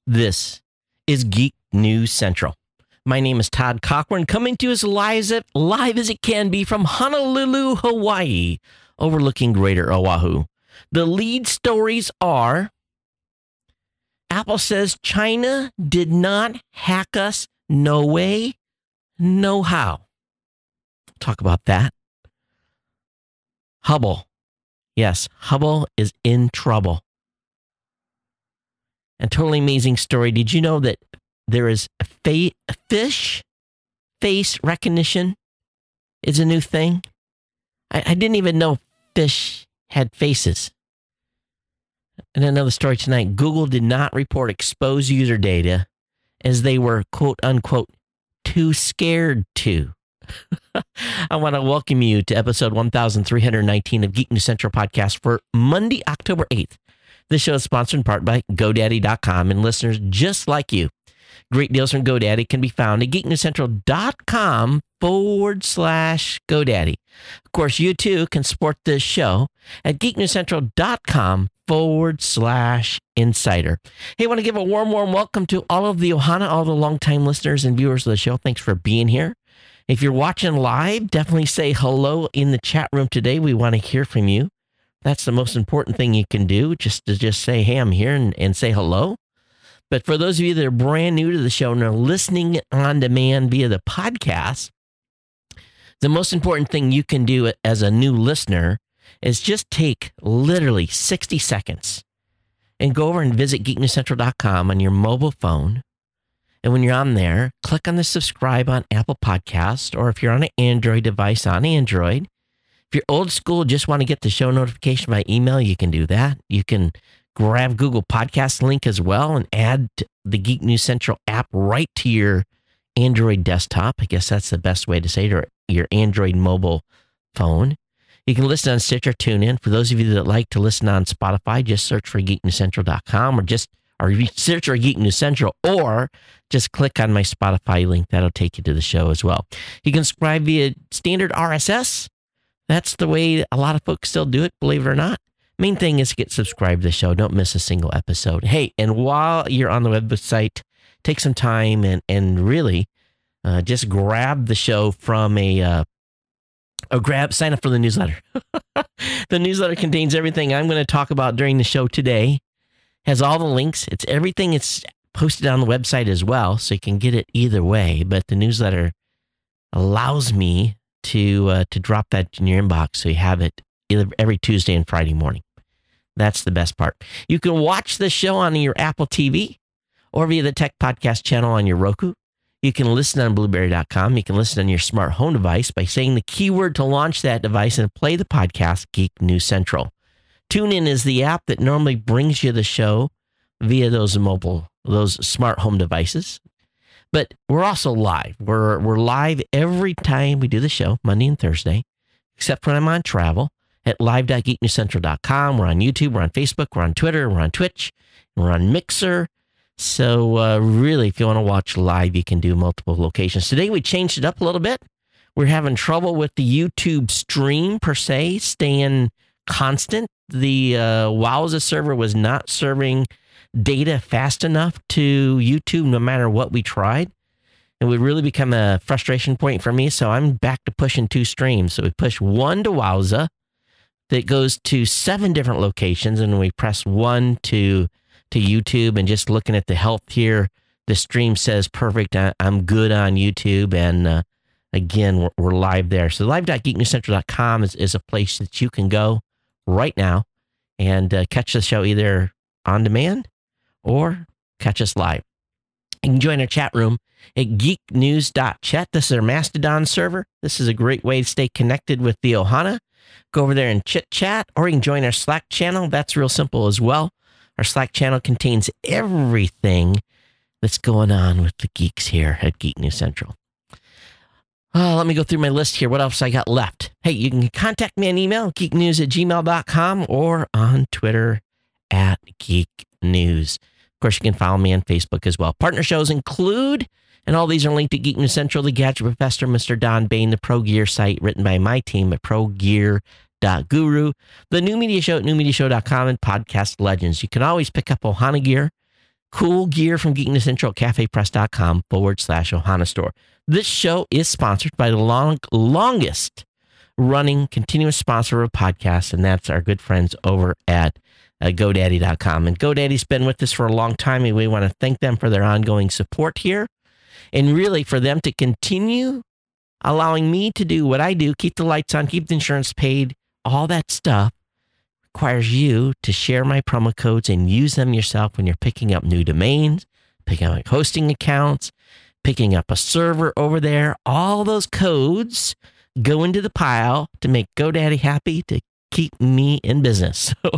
This is Geek News Central. My name is Todd Cochran, coming to you as live as it can be from Honolulu, Hawaii, overlooking Greater Oahu. The lead stories are: Apple says China did not hack us. No way, no how. Talk about that. Hubble. Yes, Hubble is in trouble. And totally amazing story. Did you know that there is fish face recognition is a new thing? I didn't even know fish had faces. And another story tonight. Google did not report exposed user data as they were, quote unquote, too scared to. I want to welcome you to episode 1319 of Geek News Central podcast for Monday, October 8th. This show is sponsored in part by GoDaddy.com and listeners just like you. Great deals from GoDaddy can be found at geeknewscentral.com/GoDaddy. Of course, you too can support this show at geeknewscentral.com/insider. Hey, I want to give a warm welcome to all of the Ohana, all the longtime listeners and viewers of the show. Thanks for being here. If you're watching live, definitely say hello in the chat room today. We want to hear from you. That's the most important thing you can do, just say, hey, I'm here and say hello. But for those of you that are brand new to the show and are listening on demand via the podcast, the most important thing you can do as a new listener is just take literally 60 seconds and go over and visit geeknewscentral.com on your mobile phone. And when you're on there, click on the subscribe on Apple Podcast, or if you're on an Android device on Android. If you're old school, just want to get the show notification by email, you can do that. You can grab Google Podcast link as well and add the Geek News Central app right to your Android desktop. I guess that's the best way to say it, or your Android mobile phone. You can listen on Stitcher, TuneIn. For those of you that like to listen on Spotify, just search for geeknewscentral.com or search for Geek News Central, or just click on my Spotify link. That'll take you to the show as well. You can subscribe via standard RSS. That's the way a lot of folks still do it, believe it or not. Main thing is to get subscribed to the show. Don't miss a single episode. Hey, and while you're on the website, take some time and really just grab the show from sign up for the newsletter. The newsletter contains everything I'm going to talk about during the show today. Has all the links. It's everything. It's posted on the website as well, so you can get it either way. But the newsletter allows me to drop that in your inbox, so you have it either every Tuesday and Friday morning. That's the best part. You can watch the show on your Apple TV or via the Tech Podcast channel on your Roku. You can listen on Blueberry.com. You can listen on your smart home device by saying the keyword to launch that device and play the podcast, Geek News Central. TuneIn is the app that normally brings you the show via those smart home devices. But we're also live. We're live every time we do the show, Monday and Thursday, except when I'm on travel, at live.geeknewscentral.com. We're on YouTube, we're on Facebook, we're on Twitter, we're on Twitch, we're on Mixer. So really, if you want to watch live, you can do multiple locations. Today, we changed it up a little bit. We're having trouble with the YouTube stream, per se, staying constant. The Wowza server was not serving data fast enough to YouTube, no matter what we tried. It would really become a frustration point for me, so I'm back to pushing 2 streams. So we push one to Wowza that goes to 7 different locations, and we press 1 to YouTube. And just looking at the health here, the stream says perfect. I'm good on YouTube, and again, we're live there. So live.geeknewscentral.com is a place that you can go right now and catch the show either on demand or catch us live. You can join our chat room at geeknews.chat. This is our Mastodon server. This is a great way to stay connected with the Ohana. Go over there and chit-chat, or you can join our Slack channel. That's real simple as well. Our Slack channel contains everything that's going on with the geeks here at Geek News Central. Let me go through my list here. What else I got left? Hey, you can contact me on email, geeknews@gmail.com, or on Twitter @geeknews. Of course, you can follow me on Facebook as well. Partner shows include, and all these are linked to Geek News Central, The Gadget Professor, Mr. Don Bain, the Pro Gear site written by my team at ProGear.guru, the New Media Show at newmediashow.com, and Podcast Legends. You can always pick up Ohana gear cool gear from Geekness Central at cafepress.com/Ohana store. This show is sponsored by the longest running continuous sponsor of podcasts, and that's our good friends over at GoDaddy.com. And GoDaddy's been with us for a long time, and we want to thank them for their ongoing support here, and really for them to continue allowing me to do what I do, keep the lights on, keep the insurance paid, all that stuff requires you to share my promo codes and use them yourself when you're picking up new domains, picking up hosting accounts, picking up a server over there. All those codes go into the pile to make GoDaddy happy, to keep me in business. So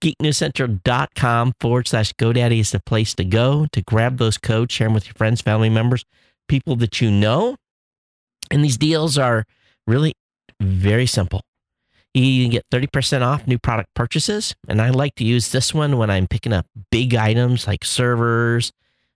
geeknewscentral.com/GoDaddy is the place to go to grab those codes, share them with your friends, family members, people that you know. And these deals are really very simple. You can get 30% off new product purchases. And I like to use this one when I'm picking up big items like servers,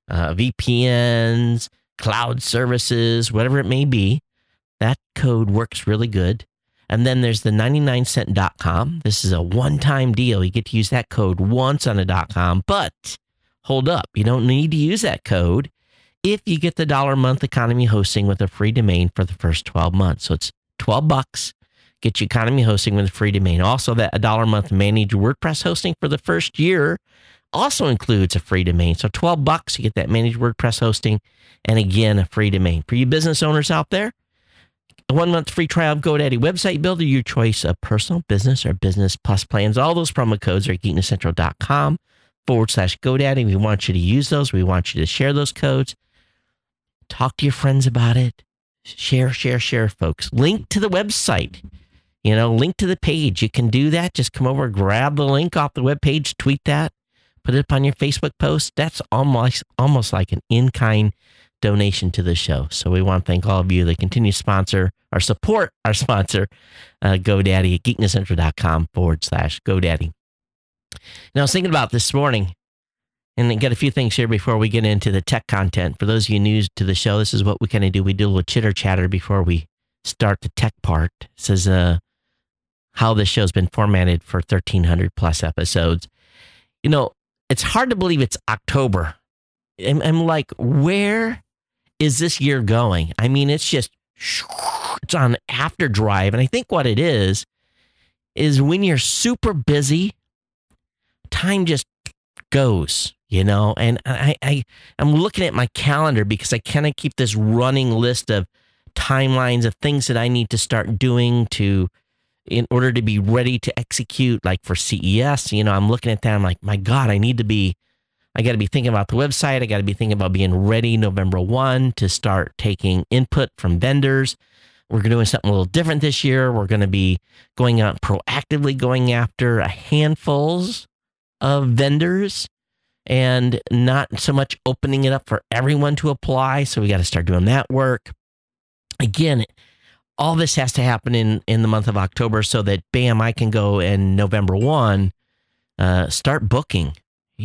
VPNs, cloud services, whatever it may be. That code works really good. And then there's the 99cent.com. This is a one-time deal. You get to use that code once on a .com, but hold up. You don't need to use that code if you get the $1 a month economy hosting with a free domain for the first 12 months. So it's $12, get you economy hosting with a free domain. Also, that $1 a month managed WordPress hosting for the first year also includes a free domain. So $12, you get that managed WordPress hosting, and again, a free domain. For you business owners out there, a 1-month free trial of GoDaddy Website Builder, your choice of personal, business, or business plus plans. All those promo codes are at geeknesscentral.com/GoDaddy. We want you to use those. We want you to share those codes. Talk to your friends about it. Share, folks. Link to the website. Link to the page. You can do that. Just come over, grab the link off the webpage, tweet that, put it up on your Facebook post. That's almost like an in-kind donation to the show. So we want to thank all of you that continue to support our sponsor, GoDaddy at geeknesscentral.com/GoDaddy. Now, I was thinking about this morning, and I got a few things here before we get into the tech content. For those of you new to the show, this is what we kind of do. We do a little chitter chatter before we start the tech part. This is how this show's been formatted for 1,300 plus episodes. It's hard to believe it's October. I'm like, where is this year going? I mean, it's on after-drive. And I think what it is when you're super busy, time just goes. And I'm looking at my calendar because I kind of keep this running list of timelines of things that I need to start doing in order to be ready to execute, like for CES. I'm looking at that. I'm like, my God, I got to be thinking about the website. I got to be thinking about being ready November 1 to start taking input from vendors. We're doing something a little different this year. We're going to be going out proactively, going after handfuls of vendors and not so much opening it up for everyone to apply. So we got to start doing that work. Again, all this has to happen in the month of October so that, bam, I can go in November 1, start booking,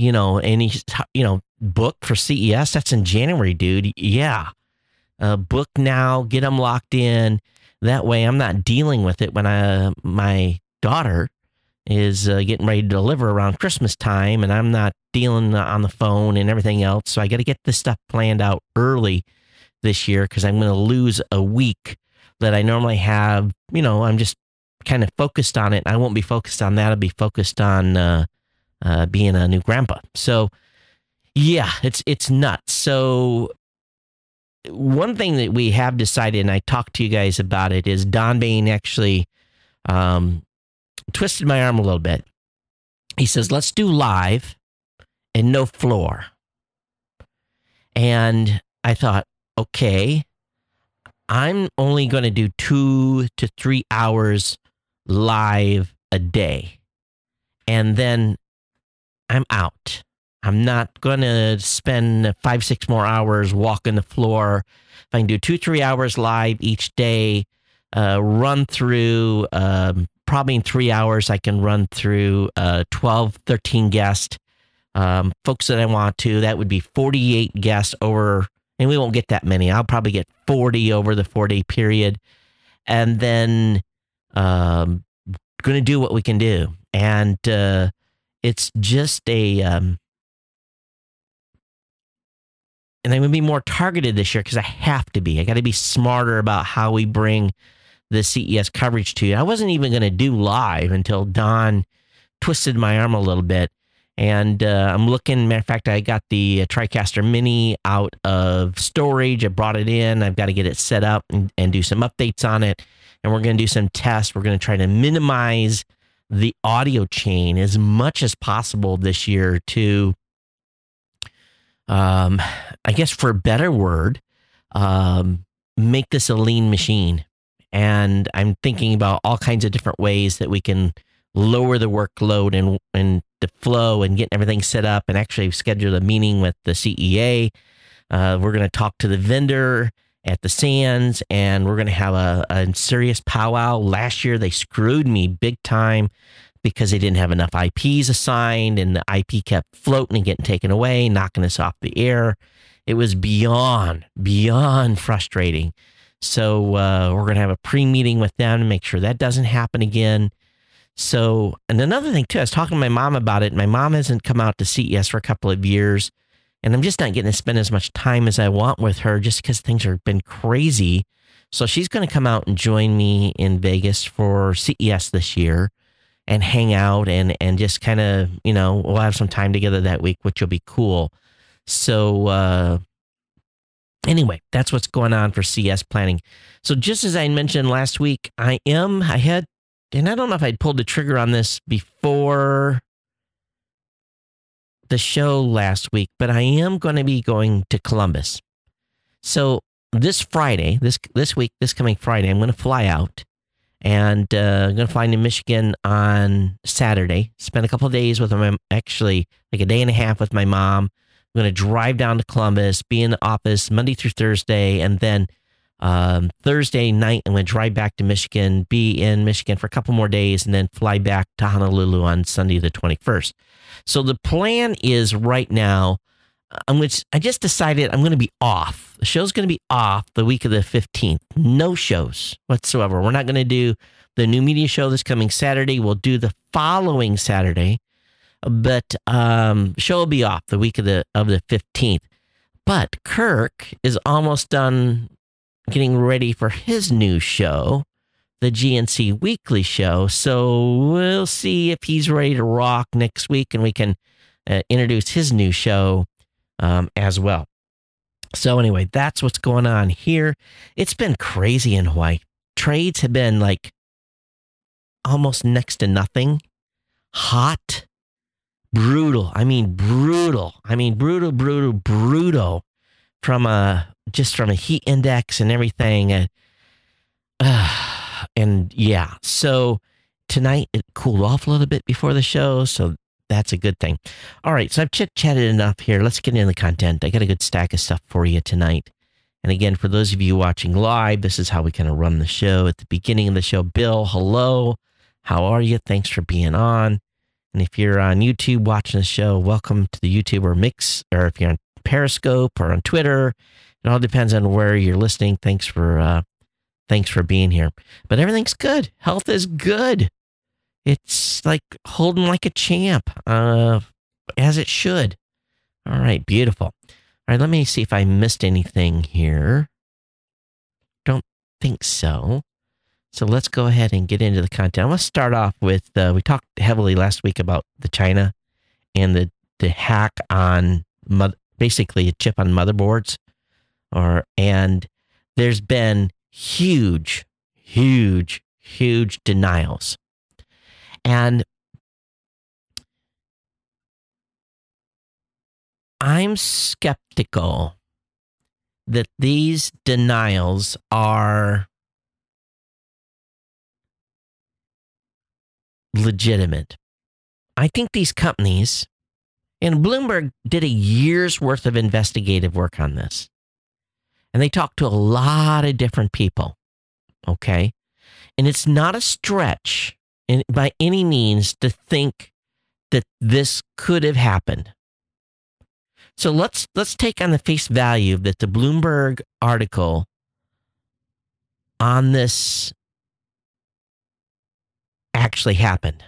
book for CES. That's in January, dude. Yeah. Book now, get them locked in. That way I'm not dealing with it when my daughter is getting ready to deliver around Christmas time, and I'm not dealing on the phone and everything else. So I got to get this stuff planned out early this year because I'm going to lose a week that I normally have. I'm just kind of focused on it. I won't be focused on that. I'll be focused on being a new grandpa. So yeah, it's nuts. So one thing that we have decided, and I talked to you guys about it, is Don Bain actually twisted my arm a little bit. He says, let's do live and no floor. And I thought, okay, I'm only going to do 2 to 3 hours live a day. And then I'm out. I'm not going to spend 5-6 more hours walking the floor. If I can do 2-3 hours live each day, run through, probably in 3 hours, I can run through 12-13 guests, folks that I want to. That would be 48 guests over, and we won't get that many. I'll probably get 40 over the 4-day period. And then going to do what we can do. And it's just a and I'm going to be more targeted this year because I have to be. I got to be smarter about how we bring the CES coverage to you. I wasn't even going to do live until Don twisted my arm a little bit. And I'm looking, matter of fact, I got the TriCaster Mini out of storage. I brought it in. I've got to get it set up and do some updates on it. And we're going to do some tests. We're going to try to minimize the audio chain as much as possible this year to, I guess for a better word, make this a lean machine. And I'm thinking about all kinds of different ways that we can lower the workload and the flow and get everything set up, and actually schedule a meeting with the CEA. We're going to talk to the vendor at the Sands, and we're going to have a serious powwow. Last year, they screwed me big time because they didn't have enough IPs assigned, and the IP kept floating and getting taken away, knocking us off the air. It was beyond frustrating. So we're going to have a pre-meeting with them to make sure that doesn't happen again. So, and another thing too, I was talking to my mom about it. My mom hasn't come out to CES for a couple of years, and I'm just not getting to spend as much time as I want with her just because things have been crazy. So she's going to come out and join me in Vegas for CES this year and hang out and just kind of, we'll have some time together that week, which will be cool. So, anyway, that's what's going on for CES planning. So just as I mentioned last week, and I don't know if I'd pulled the trigger on this before the show last week, but I am going to be going to Columbus. So this Friday, this coming Friday, I'm going to fly out, and I'm going to fly into Michigan on Saturday, spend a couple of days with my, actually like a day and a half with my mom. I'm going to drive down to Columbus, be in the office Monday through Thursday, and then Thursday night, I'm going to drive back to Michigan, be in Michigan for a couple more days, and then fly back to Honolulu on Sunday the 21st. So the plan is right now, I just decided I'm going to be off. The show's going to be off the week of the 15th. No shows whatsoever. We're not going to do the new media show this coming Saturday. We'll do the following Saturday, but show will be off the week of the 15th. But Kirk is almost done getting ready for his new show, the GNC Weekly Show. So we'll see if he's ready to rock next week, and we can introduce his new show as well. So anyway, that's what's going on here. It's been crazy in Hawaii. Trades have been like almost next to nothing. Hot, brutal. I mean, brutal. From a heat index and everything. And yeah, so tonight it cooled off a little bit before the show, so that's a good thing. All right, so I've chit-chatted enough here. Let's get into the content. I got a good stack of stuff for you tonight. And again, for those of you watching live, this is how we kind of run the show. At the beginning of the show, Bill, hello. How are you? Thanks for being on. And if you're on YouTube watching the show, welcome to the YouTube or Mix, or if you're on Periscope or on Twitter, it all depends on where you're listening. Thanks for being here. But everything's good. Health is good. It's like holding like a champ, as it should. All right, beautiful. All right, let me see if I missed anything here. Don't think so. So let's go ahead and get into the content. I want to start off with, we talked heavily last week about the China and the hack on basically a chip on motherboards, and there's been huge denials. And I'm skeptical that these denials are legitimate. I think these companies, and Bloomberg did a year's worth of investigative work on this, and they talked to a lot of different people, okay? And it's not a stretch by any means to think that this could have happened. So let's take on the face value that the Bloomberg article on this actually happened.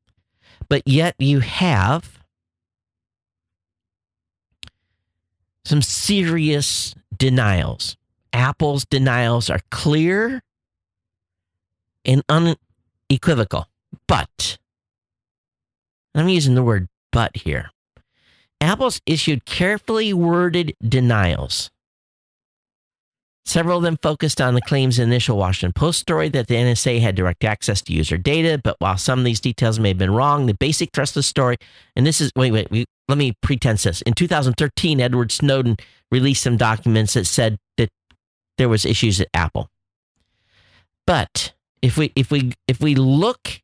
But yet you have, some serious denials. Apple's denials are clear and unequivocal. But, I'm using the word but here. Apple's issued carefully worded denials. Several of them focused on the claims in the initial Washington Post story that the NSA had direct access to user data, but while some of these details may have been wrong, the basic thrust of the story, and this is, let me pretense this. In 2013, Edward Snowden released some documents that said that there was issues at Apple. But if we look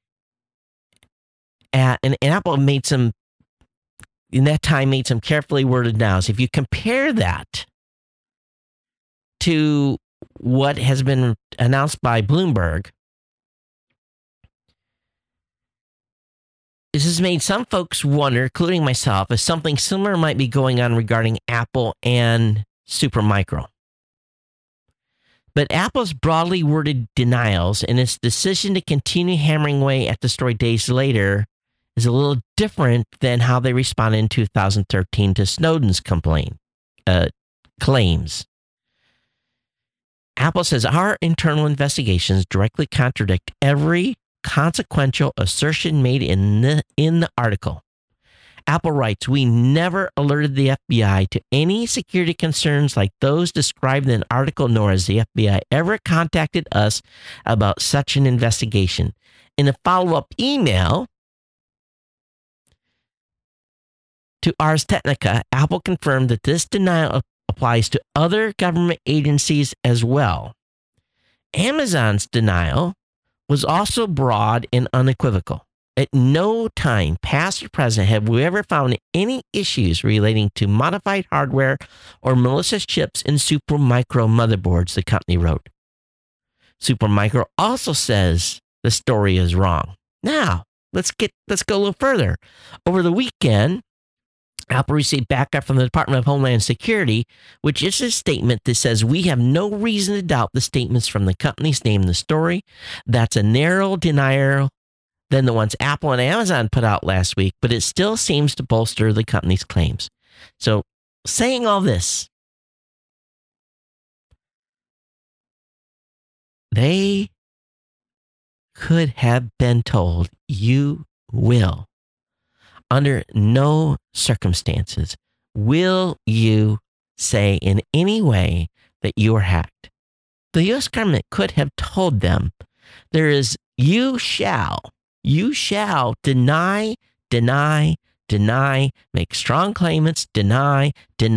at, and Apple made some, in that time, made some carefully worded denials. If you compare that to what has been announced by Bloomberg, this has made some folks wonder, including myself, if something similar might be going on regarding Apple and Supermicro. But Apple's broadly worded denials and its decision to continue hammering away at the story days later is a little different than how they responded in 2013 to Snowden's claims. Apple says our internal investigations directly contradict every consequential assertion made in the article. Apple writes, we never alerted the FBI to any security concerns like those described in the article, nor has the FBI ever contacted us about such an investigation. In a follow-up email to Ars Technica, Apple confirmed that this denial applies to other government agencies as well. Amazon's denial was also broad and unequivocal. At no time, past or present, have we ever found any issues relating to modified hardware or malicious chips in Supermicro motherboards, the company wrote. Supermicro also says the story is wrong. Now, let's go a little further. Over the weekend, Apple received backup from the Department of Homeland Security, which is a statement that says we have no reason to doubt the statements from the companies named in the story. That's a narrower denial than the ones Apple and Amazon put out last week, but it still seems to bolster the company's claims. So, saying all this, they could have been told, you will, under no circumstances, will you say in any way that you were hacked. The U.S. government could have told them, you shall deny, make strong claimants, deny.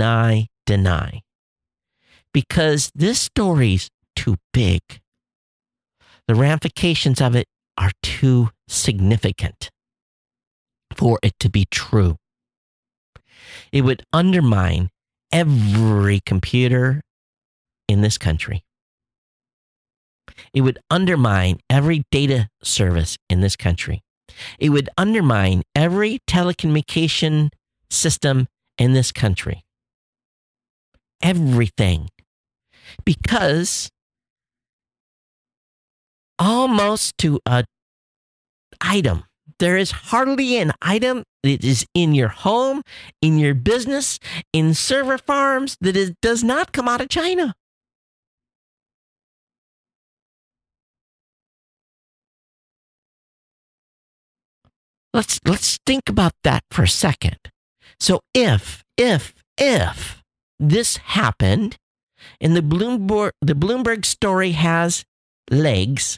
Because this story's too big. The ramifications of it are too significant for it to be true. It would undermine every computer in this country. It would undermine every data service in this country. It would undermine every telecommunication system in this country. Everything. Because almost to an item, there is hardly an item that is in your home, in your business, in server farms that does not come out of China. Let's think about that for a second. So if this happened and the Bloomberg story has legs,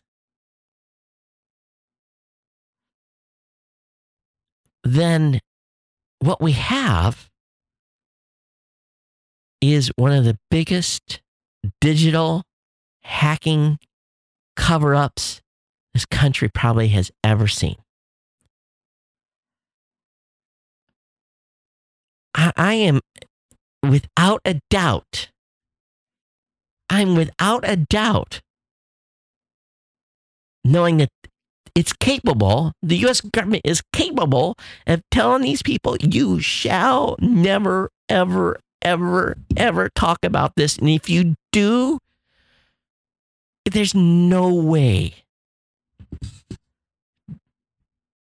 then what we have is one of the biggest digital hacking cover-ups this country probably has ever seen. I am without a doubt, knowing that it's capable, the U.S. government is capable of telling these people, you shall never, ever, ever, ever talk about this. And if you do, there's no way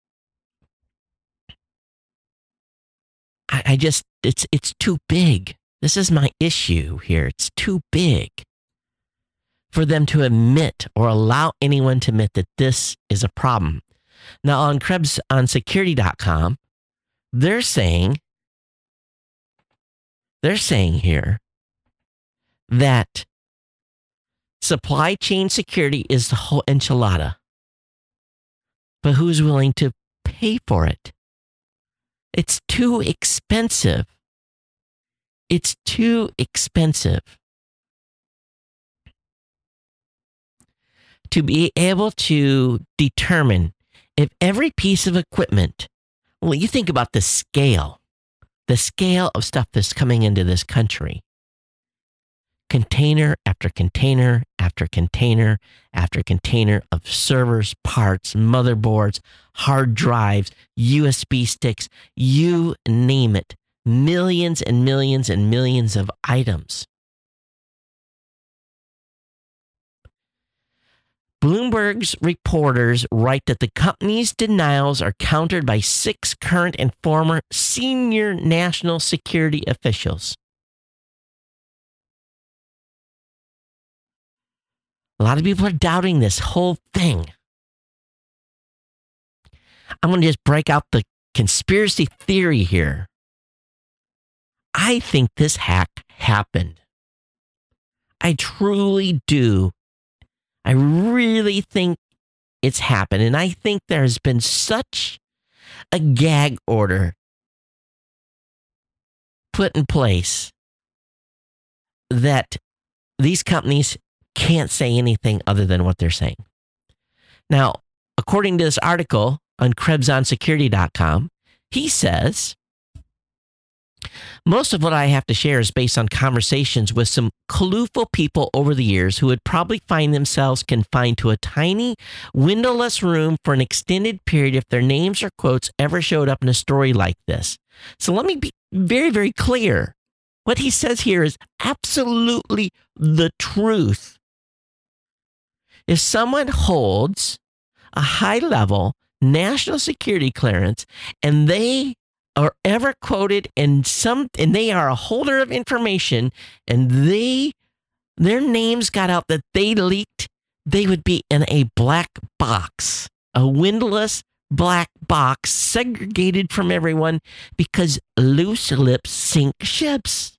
it's too big. This is my issue here. It's too big for them to admit or allow anyone to admit that this is a problem. Now, on Krebs on security.com, they're saying here that supply chain security is the whole enchilada. But who's willing to pay for it? It's too expensive. It's too expensive to be able to determine if every piece of equipment, well, you think about the scale of stuff that's coming into this country. Container after container after container after container of servers, parts, motherboards, hard drives, USB sticks, you name it. Millions and millions and millions of items. Bloomberg's reporters write that the company's denials are countered by 6 current and former senior national security officials. A lot of people are doubting this whole thing. I'm going to just break out the conspiracy theory here. I think this hack happened. I truly do. I really think it's happened. And I think there's been such a gag order put in place that these companies can't say anything other than what they're saying. Now, according to this article on KrebsOnSecurity.com, he says, most of what I have to share is based on conversations with some colorful people over the years who would probably find themselves confined to a tiny, windowless room for an extended period if their names or quotes ever showed up in a story like this. So let me be very, very clear. What he says here is absolutely the truth. If someone holds a high-level national security clearance and they are ever quoted and they are a holder of information and their names got out that they leaked, they would be in a black box, a windowless black box segregated from everyone because loose lips sink ships.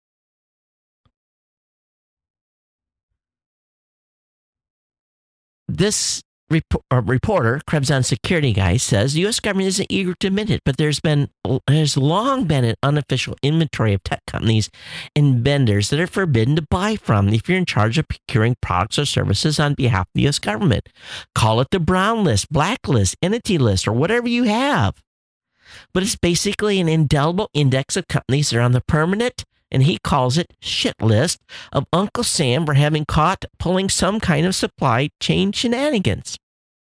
This reporter, Krebs on Security guy, says the U.S. government isn't eager to admit it, but there's long been an unofficial inventory of tech companies and vendors that are forbidden to buy from if you're in charge of procuring products or services on behalf of the U.S. government. Call it the brown list, black list, entity list, or whatever you have. But it's basically an indelible index of companies that are on the permanent, and he calls it shit list of Uncle Sam for having caught pulling some kind of supply chain shenanigans.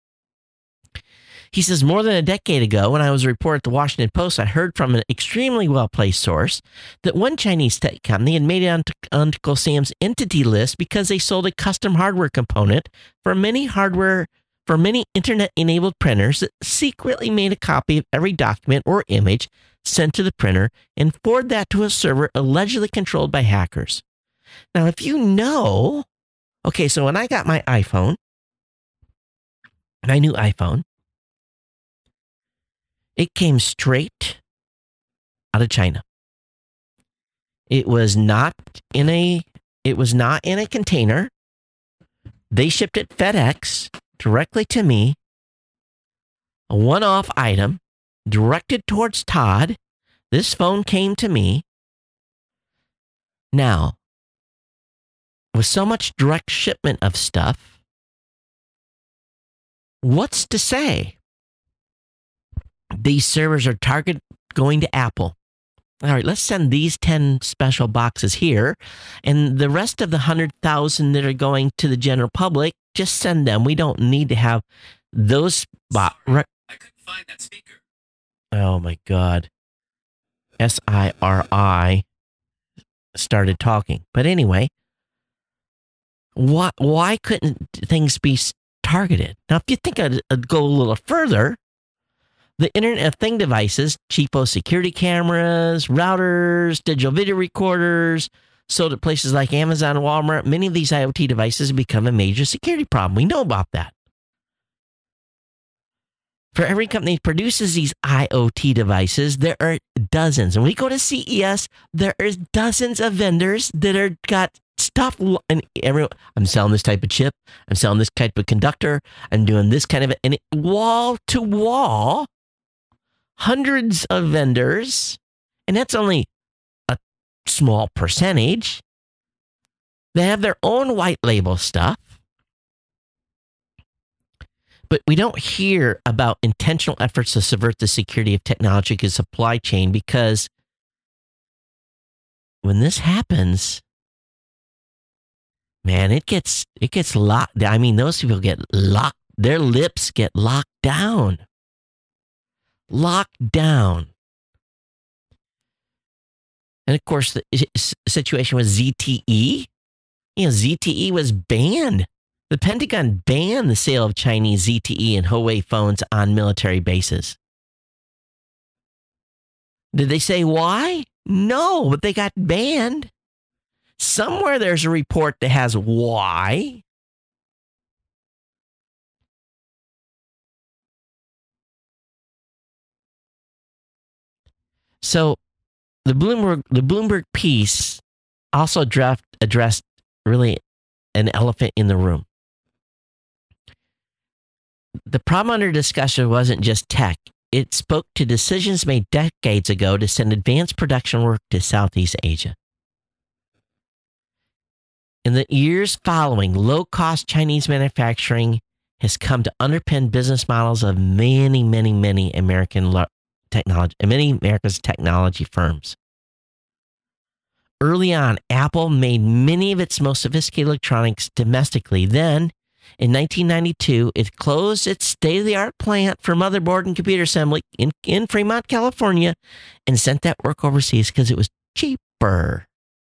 He says, more than a decade ago, when I was a reporter at the Washington Post, I heard from an extremely well-placed source that one Chinese tech company had made it on Uncle Sam's entity list because they sold a custom hardware component for many internet-enabled printers that secretly made a copy of every document or image sent to the printer and forward that to a server allegedly controlled by hackers. Now, if you know, okay, so when I got my iPhone, my new iPhone, it came straight out of China. It was not in a container. They shipped it FedEx directly to me, a one-off item directed towards Todd. This phone came to me. Now, with so much direct shipment of stuff, what's to say these servers are going to Apple? All right, let's send these 10 special boxes here, and the rest of the 100,000 that are going to the general public, just send them. We don't need to have those. I couldn't find that speaker. Oh my God. SIRI started talking. But anyway, why couldn't things be targeted? Now, if you think I'd go a little further, The Internet of Thing devices, cheapo security cameras, routers, digital video recorders, sold at places like Amazon and Walmart, many of these IoT devices have become a major security problem. We know about that. For every company that produces these IoT devices, there are dozens. When we go to CES, there is dozens of vendors that are got stuff. And I'm selling this type of chip. I'm selling this type of conductor. I'm doing this kind of, and wall to wall, hundreds of vendors, and that's only a small percentage. They have their own white label stuff. But we don't hear about intentional efforts to subvert the security of technology and supply chain, because when this happens, man, it gets locked. I mean, those people get locked. Their lips get locked down. Locked down. And of course, the situation with ZTE, ZTE was banned. The Pentagon banned the sale of Chinese ZTE and Huawei phones on military bases. Did they say why? No, but they got banned. Somewhere there's a report that has why. So the Bloomberg piece also addressed really an elephant in the room. The problem under discussion wasn't just tech. It spoke to decisions made decades ago to send advanced production work to Southeast Asia. In the years following, low-cost Chinese manufacturing has come to underpin business models of many America's technology firms. Early on, Apple made many of its most sophisticated electronics domestically. Then, in 1992, it closed its state-of-the-art plant for motherboard and computer assembly in Fremont, California, and sent that work overseas because it was cheaper.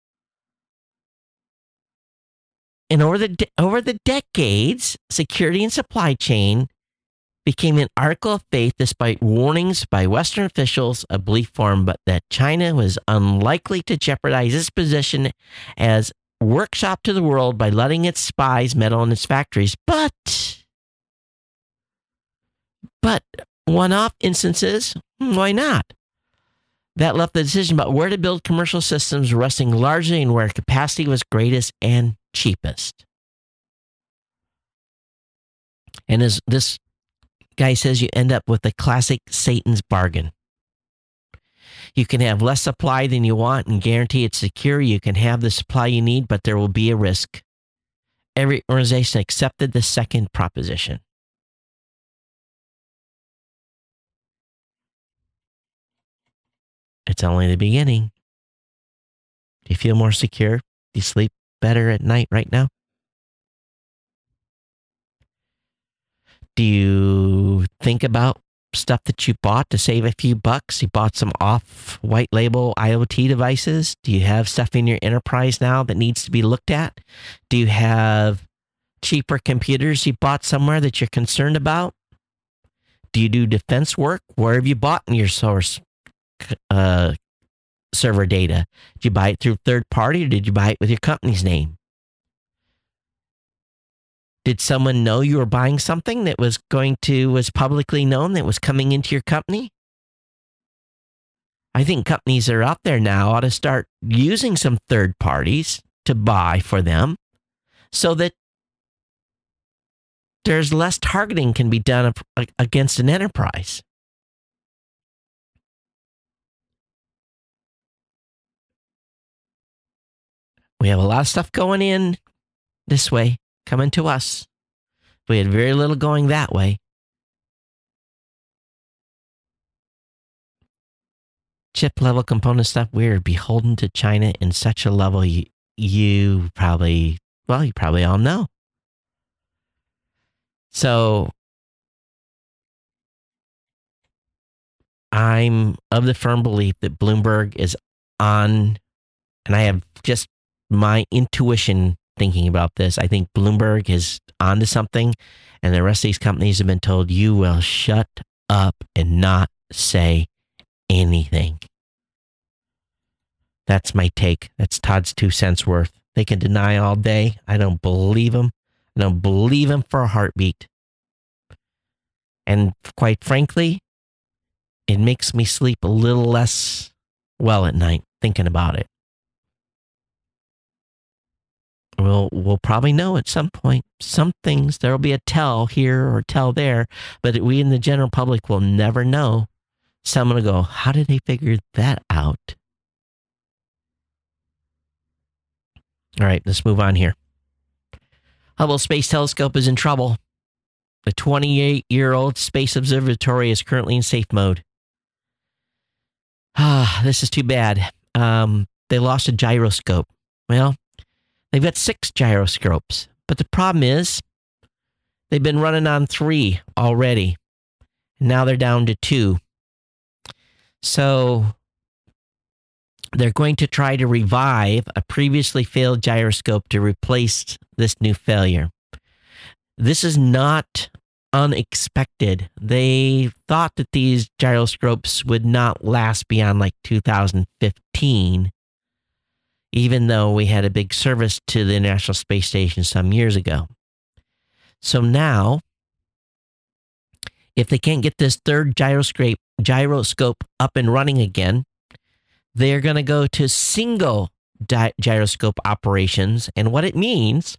And over the decades, security and supply chain became an article of faith despite warnings by Western officials, a belief formed but that China was unlikely to jeopardize its position as workshop to the world by letting its spies meddle in its factories. But one-off instances, why not? That left the decision about where to build commercial systems resting largely in where capacity was greatest and cheapest. And as this guy says, you end up with the classic Satan's bargain. You can have less supply than you want and guarantee it's secure. You can have the supply you need, but there will be a risk. Every organization accepted the second proposition. It's only the beginning. Do you feel more secure? Do you sleep better at night right now? Do you think about stuff that you bought to save a few bucks? You bought some off white label IoT devices. Do you have stuff in your enterprise now that needs to be looked at? Do you have cheaper computers you bought somewhere that you're concerned about? Do you do defense work? Where have you bought your source server data? Did you buy it through third party or did you buy it with your company's name? Did someone know you were buying something that was publicly known that was coming into your company? I think companies that are out there now ought to start using some third parties to buy for them so that there's less targeting can be done against an enterprise. We have a lot of stuff going in this way, coming to us. We had very little going that way. Chip level component stuff, we're beholden to China in such a level you probably all know. So I'm of the firm belief that Bloomberg is on, and I have just my intuition thinking about this. I think Bloomberg is onto something, and the rest of these companies have been told, you will shut up and not say anything. That's my take. That's Todd's 2 cents worth. They can deny all day. I don't believe them. I don't believe them for a heartbeat. And quite frankly, it makes me sleep a little less well at night thinking about it. We'll probably know at some point. Some things, there will be a tell here or tell there, but we in the general public will never know. Someone will go, how did they figure that out? All right, let's move on here. Hubble Space Telescope is in trouble. The 28-year-old Space Observatory is currently in safe mode. This is too bad. They lost a gyroscope. Well, they've got 6 gyroscopes, but the problem is they've been running on 3 already. Now they're down to 2. So they're going to try to revive a previously failed gyroscope to replace this new failure. This is not unexpected. They thought that these gyroscopes would not last beyond like 2015, even though we had a big service to the International Space Station some years ago. So now, if they can't get this third gyroscope up and running again, they're going to go to single gyroscope operations. And what it means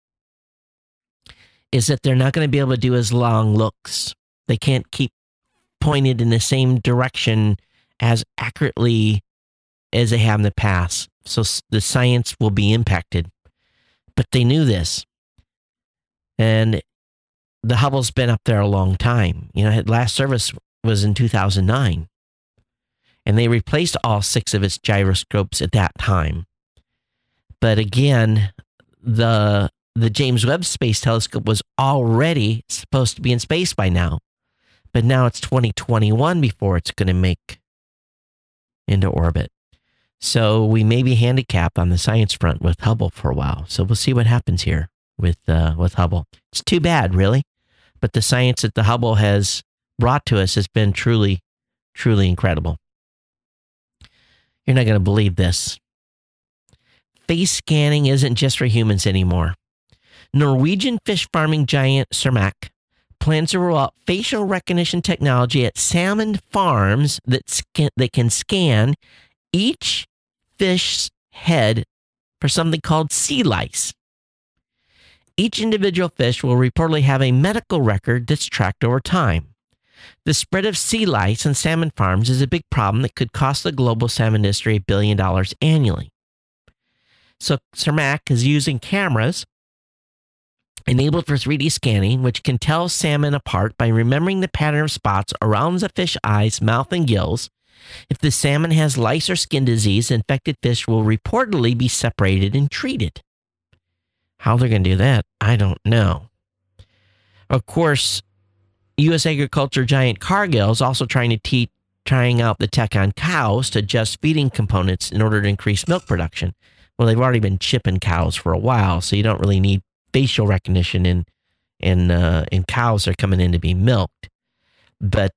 is that they're not going to be able to do as long looks. They can't keep pointed in the same direction as accurately as they have in the past. So the science will be impacted. But they knew this. And the Hubble's been up there a long time. You know, last service was in 2009. And they replaced all 6 of its gyroscopes at that time. But again, the James Webb Space Telescope was already supposed to be in space by now. But now it's 2021 before it's going to make into orbit. So we may be handicapped on the science front with Hubble for a while. So we'll see what happens here with Hubble. It's too bad, really. But the science that the Hubble has brought to us has been truly, truly incredible. You're not going to believe this. Face scanning isn't just for humans anymore. Norwegian fish farming giant Cermaq plans to roll out facial recognition technology at salmon farms that can scan each fish's head for something called sea lice. Each individual fish will reportedly have a medical record that's tracked over time. The spread of sea lice on salmon farms is a big problem that could cost the global salmon industry $1 billion annually. So Cermaq is using cameras enabled for 3D scanning, which can tell salmon apart by remembering the pattern of spots around the fish eyes, mouth, and gills. If the salmon has lice or skin disease, infected fish will reportedly be separated and treated. How they're going to do that, I don't know. Of course, U.S. agriculture giant Cargill is also trying out the tech on cows to adjust feeding components in order to increase milk production. Well, they've already been chipping cows for a while, so you don't really need facial recognition in cows that are coming in to be milked. But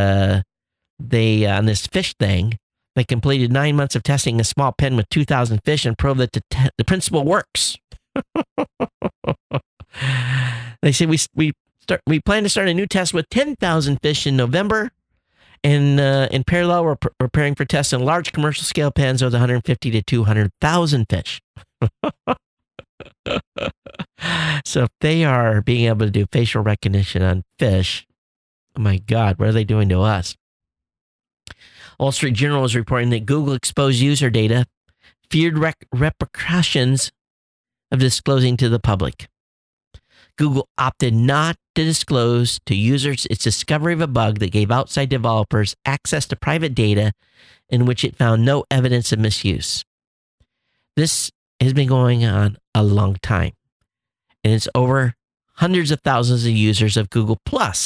they on this fish thing, they completed 9 months of testing a small pen with 2,000 fish and proved that the principle works. They say we plan to start a new test with 10,000 fish in November, and in parallel, we're preparing for tests in large commercial scale pens with 150 to 200,000 fish. So if they are being able to do facial recognition on fish, oh my God, what are they doing to us? Wall Street Journal is reporting that Google exposed user data, feared repercussions of disclosing to the public. Google opted not to disclose to users its discovery of a bug that gave outside developers access to private data in which it found no evidence of misuse. This has been going on a long time, and it's over hundreds of thousands of users of Google+.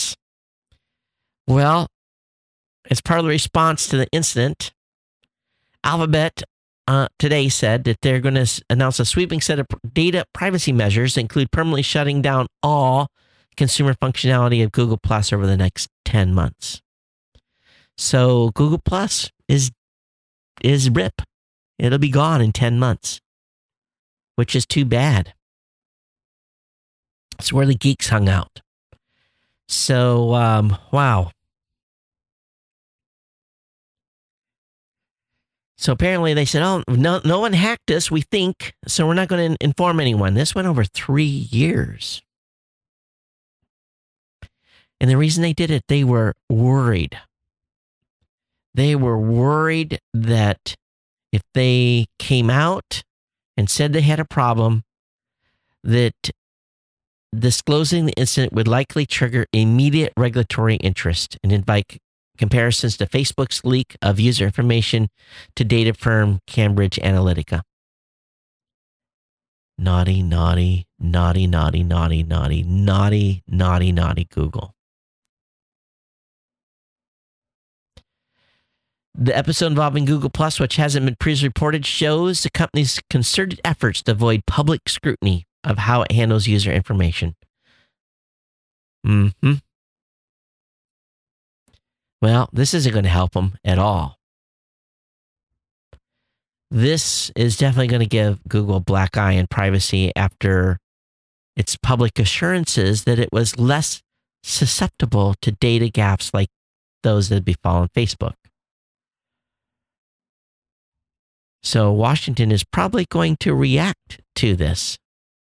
Well, as part of the response to the incident, Alphabet today said that they're going to announce a sweeping set of data privacy measures that include permanently shutting down all consumer functionality of Google Plus over the next 10 months. So Google Plus is rip. It'll be gone in 10 months, which is too bad. It's where the geeks hung out. So, wow. So apparently they said, oh, no one hacked us, we think, so we're not going to inform anyone. This went over 3 years. And the reason they did it, they were worried. They were worried that if they came out and said they had a problem, that disclosing the incident would likely trigger immediate regulatory interest and invite comparisons to Facebook's leak of user information to data firm Cambridge Analytica. Naughty, naughty, naughty, naughty, naughty, naughty, naughty, naughty, naughty Google. The episode involving Google Plus, which hasn't been previously reported, shows the company's concerted efforts to avoid public scrutiny of how it handles user information. Well, this isn't going to help them at all. This is definitely going to give Google a black eye in privacy after its public assurances that it was less susceptible to data gaps like those that befallen Facebook. So Washington is probably going to react to this.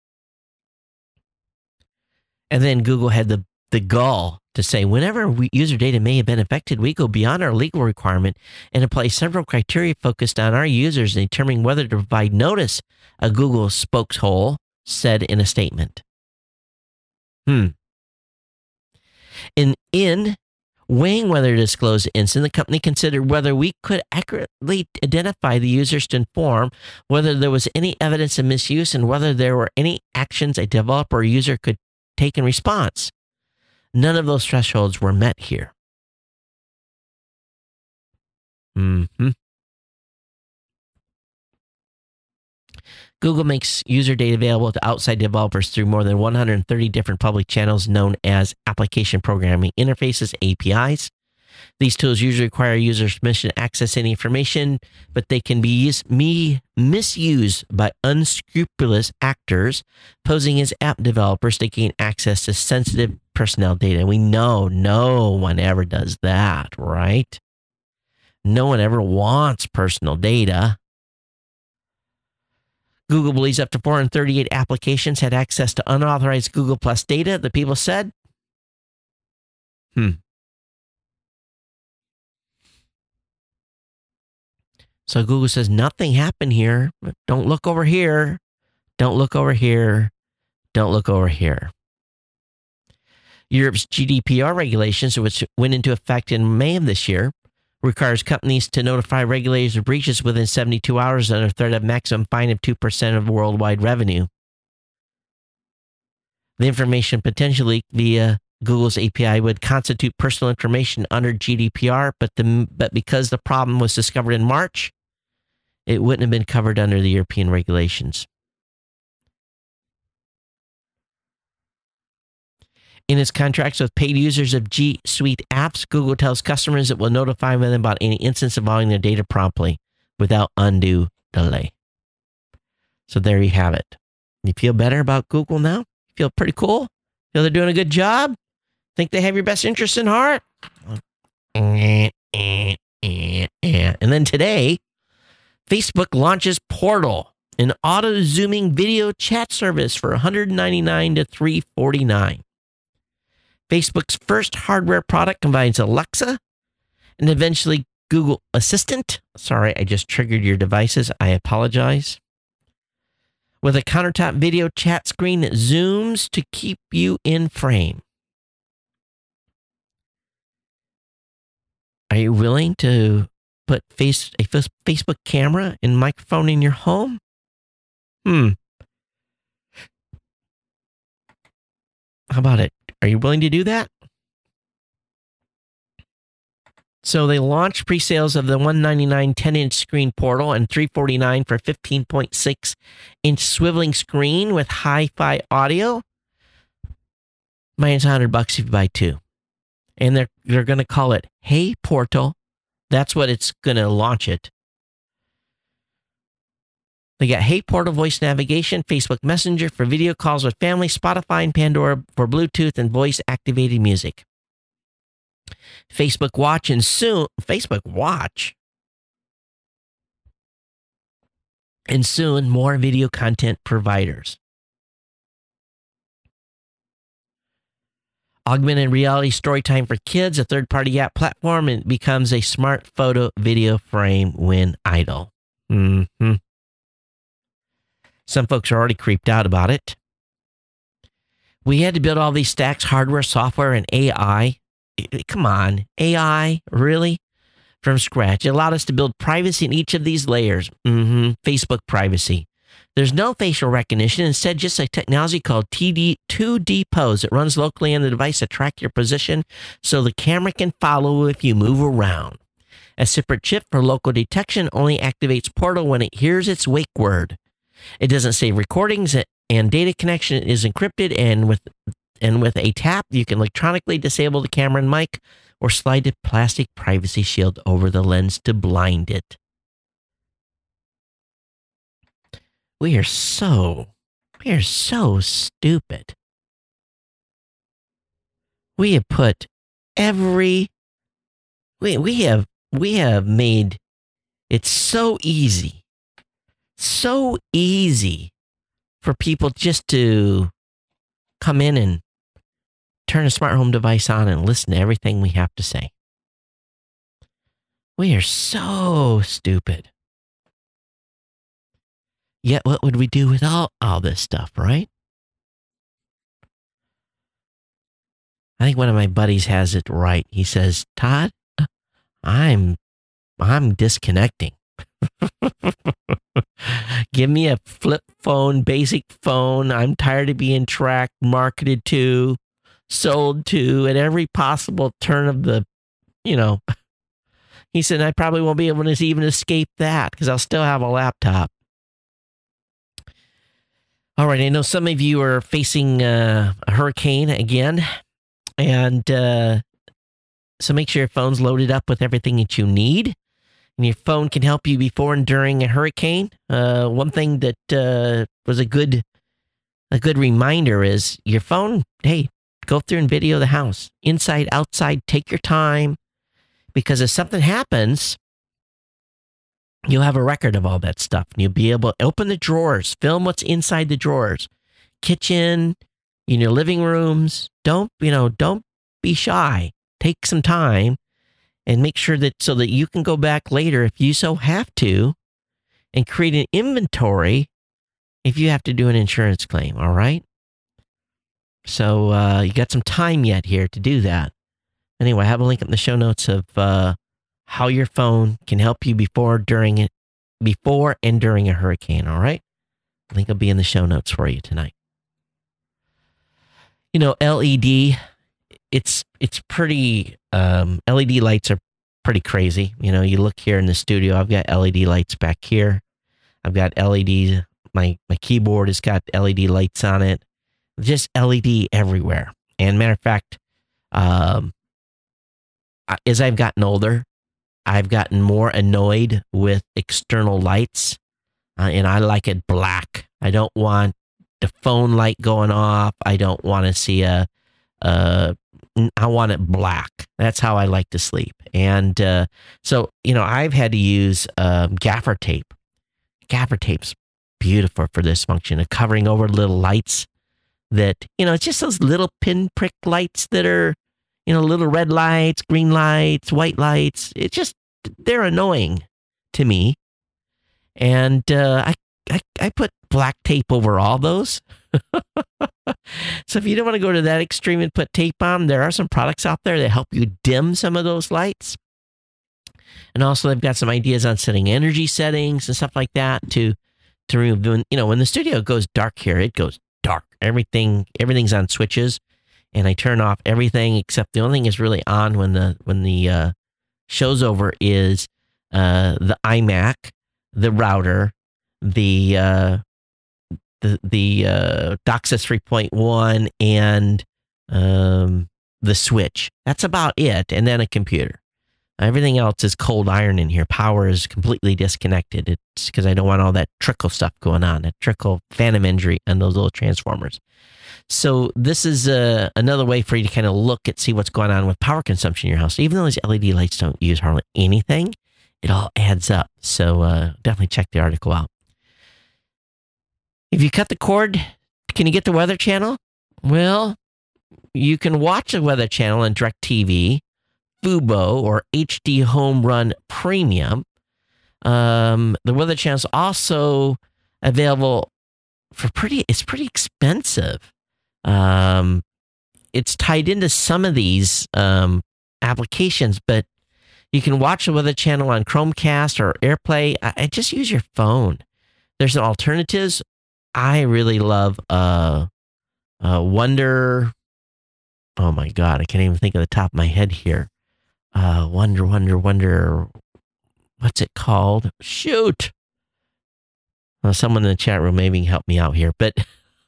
And then Google had the gall to say, whenever user data may have been affected, we go beyond our legal requirement and apply several criteria focused on our users and determining whether to provide notice, a Google spokesman said in a statement. In weighing whether to disclose the incident, the company considered whether we could accurately identify the users to inform whether there was any evidence of misuse and whether there were any actions a developer or user could take in response. None of those thresholds were met here. Google makes user data available to outside developers through more than 130 different public channels known as application programming interfaces, APIs. These tools usually require users' permission to access any information, but they can be misused by unscrupulous actors posing as app developers to gain access to sensitive personnel data. We know no one ever does that, right? No one ever wants personal data. Google believes up to 438 applications had access to unauthorized Google Plus data, the people said. So Google says nothing happened here. Don't look over here. Don't look over here. Don't look over here. Europe's GDPR regulations, which went into effect in May of this year, requires companies to notify regulators of breaches within 72 hours under threat of maximum fine of 2% of worldwide revenue. The information potentially leaked via Google's API would constitute personal information under GDPR, but because the problem was discovered in March, it wouldn't have been covered under the European regulations. In its contracts with paid users of G Suite apps, Google tells customers it will notify them about any instance involving their data promptly without undue delay. So there you have it. You feel better about Google now? You feel pretty cool? Feel they're doing a good job? Think they have your best interest in heart? And then today, Facebook launches Portal, an auto-zooming video chat service for $199 to $349. Facebook's first hardware product combines Alexa and eventually Google Assistant. Sorry, I just triggered your devices. I apologize. With a countertop video chat screen that zooms to keep you in frame. Are you willing to put a Facebook camera and microphone in your home? How about it? Are you willing to do that? So they launched pre-sales of the $199 10-inch screen Portal and $349 for 15.6-inch swiveling screen with hi-fi audio. Minus $100 if you buy two. and they're going to call it Hey Portal. That's what it's going to launch it. They got Hey Portal voice navigation, Facebook Messenger for video calls with family, Spotify and Pandora for Bluetooth and voice-activated music. Facebook Watch and soon more video content providers. Augmented reality Storytime for Kids, a third-party app platform, and it becomes a smart photo video frame when idle. Mm-hmm. Some folks are already creeped out about it. We had to build all these stacks, hardware, software, and AI. Come on, AI, really? From scratch. It allowed us to build privacy in each of these layers. Facebook privacy. There's no facial recognition. Instead, just a technology called 2D Pose. It runs locally on the device to track your position so the camera can follow if you move around. A separate chip for local detection only activates Portal when it hears its wake word. It doesn't save recordings, and data connection is encrypted, and with a tap, you can electronically disable the camera and mic or slide the plastic privacy shield over the lens to blind it. We are so stupid. We have put we have made it so easy for people just to come in and turn a smart home device on and listen to everything we have to say. We are so stupid. Yet what would we do with all this stuff, right? I think one of my buddies has it right. He says, Todd, I'm disconnecting. Give me a flip phone, basic phone. I'm tired of being tracked, marketed to, sold to at every possible turn of the, He said, I probably won't be able to even escape that because I'll still have a laptop. All right, I know some of you are facing a hurricane again, and so make sure your phone's loaded up with everything that you need. And your phone can help you before and during a hurricane. One thing that was a good reminder is your phone, hey, go through and video the house. Inside, outside, take your time. Because if something happens, you'll have a record of all that stuff. And you'll be able to open the drawers, film what's inside the drawers. Kitchen, in your living rooms. Don't be shy. Take some time. And make sure that so that you can go back later if you so have to and create an inventory if you have to do an insurance claim, all right? So you got some time yet here to do that. Anyway, I have a link in the show notes of how your phone can help you before and during a hurricane, all right? Link will be in the show notes for you tonight. LED, it's pretty, LED lights are pretty crazy. You look here in the studio, I've got LED lights back here. I've got LED, my keyboard has got LED lights on it. Just LED everywhere. And matter of fact, as I've gotten older, I've gotten more annoyed with external lights, and I like it black. I don't want the phone light going off. I don't want to see I want it black. That's how I like to sleep. And so, I've had to use gaffer tape. Gaffer tape's beautiful for this function of covering over little lights that, it's just those little pinprick lights that are, little red lights, green lights, white lights. They're annoying to me. And I put black tape over all those. So if you don't want to go to that extreme and put tape on, there are some products out there that help you dim some of those lights. And also they've got some ideas on setting energy settings and stuff like that to remove, when the studio goes dark here, it goes dark. Everything's on switches, and I turn off everything except the only thing is really on when the show's over is the iMac, the router, the DOCSIS 3.1 and the switch. That's about it. And then a computer. Everything else is cold iron in here. Power is completely disconnected. It's because I don't want all that trickle stuff going on, that trickle phantom injury on those little transformers. So this is another way for you to kind of look at, see what's going on with power consumption in your house. Even though these LED lights don't use hardly anything, it all adds up. So definitely check the article out. If you cut the cord, can you get the Weather Channel? Well, you can watch the Weather Channel on DirecTV, Fubo, or HD Home Run Premium. The Weather Channel is also available for it's pretty expensive. It's tied into some of these applications, but you can watch the Weather Channel on Chromecast or AirPlay. I just use your phone. There's some alternatives. I really love Wonder. Oh my God, I can't even think of the top of my head here. Wonder. What's it called? Shoot. Well, someone in the chat room maybe can help me out here, but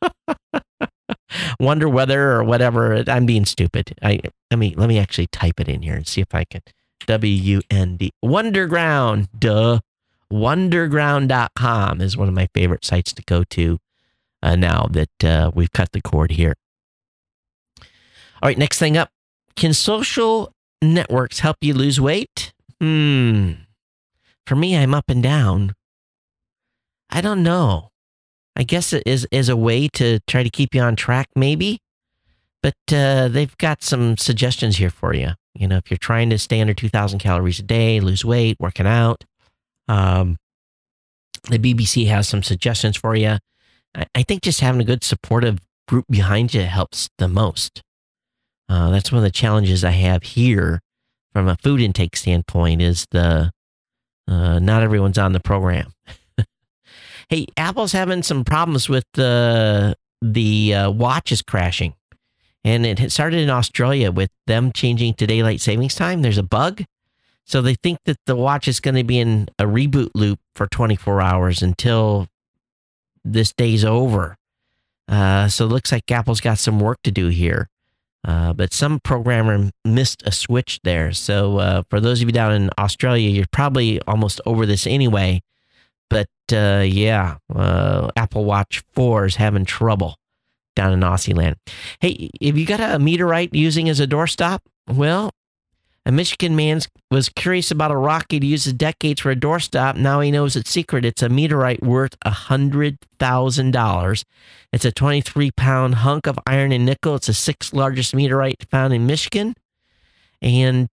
Wonder Weather or whatever. I'm being stupid. Let me actually type it in here and see if I can. WUND. Wonderground. Duh. Wonderground.com is one of my favorite sites to go to now that we've cut the cord here. All right, next thing up. Can social networks help you lose weight? For me, I'm up and down. I don't know. I guess it is a way to try to keep you on track, maybe. But they've got some suggestions here for you. You know, if you're trying to stay under 2,000 calories a day, lose weight, working out, the BBC has some suggestions for you. I think just having a good supportive group behind you helps the most. That's one of the challenges I have here from a food intake standpoint is not everyone's on the program. Hey, Apple's having some problems with the watches crashing. And it started in Australia with them changing to daylight savings time. There's a bug. So they think that the watch is going to be in a reboot loop for 24 hours until this day's over. So it looks like Apple's got some work to do here. But some programmer missed a switch there. So for those of you down in Australia, you're probably almost over this anyway. But Apple Watch 4 is having trouble down in Aussie land. Hey, have you got a meteorite using as a doorstop? Well, a Michigan man was curious about a rock he'd used decades for a doorstop. Now he knows its secret. It's a meteorite worth $100,000. It's a 23-pound hunk of iron and nickel. It's the 6th largest meteorite found in Michigan. And